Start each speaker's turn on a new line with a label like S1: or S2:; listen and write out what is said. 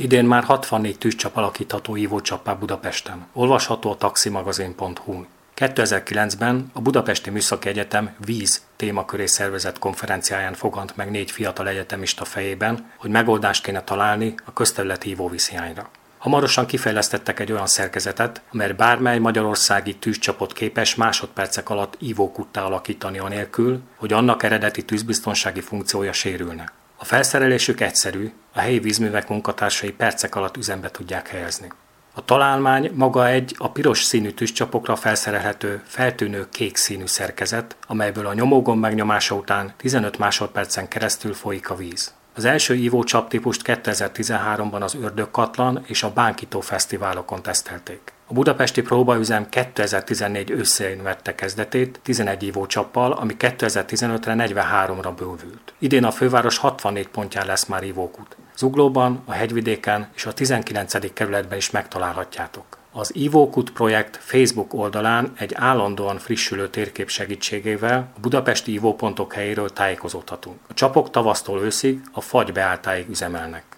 S1: Idén már 64 tűzcsap alakítható ivócsappá Budapesten. Olvasható a taximagazin.hu-n. 2009-ben a Budapesti Műszaki Egyetem víz témaköré szervezett konferenciáján fogant meg 4 fiatal egyetemista fejében, hogy megoldást kéne találni a közterületi ivóvízhiányra. Hamarosan kifejlesztettek egy olyan szerkezetet, amely bármely magyarországi tűzcsapot képes másodpercek alatt ivókuttá alakítani anélkül, hogy annak eredeti tűzbiztonsági funkciója sérülne. A felszerelésük egyszerű, a helyi vízművek munkatársai percek alatt üzembe tudják helyezni. A találmány maga egy a piros színű tűzcsapokra felszerelhető, feltűnő kék színű szerkezet, amelyből a nyomógomb megnyomása után 15 másodpercen keresztül folyik a víz. Az első ivócsaptípust 2013-ban az Ördögkatlan és a Bánkító fesztiválokon tesztelték. A budapesti próbaüzem 2014 őszén vette kezdetét 11 ivócsappal, ami 2015-re 43-ra bővült. Idén a főváros 64 pontján lesz már ivókút. Zuglóban, a Hegyvidéken és a 19. kerületben is megtalálhatjátok. Az Ivókút projekt Facebook oldalán egy állandóan frissülő térkép segítségével a budapesti ivópontok helyéről tájékozódhatunk. A csapok tavasztól őszig a fagy beálltáig üzemelnek.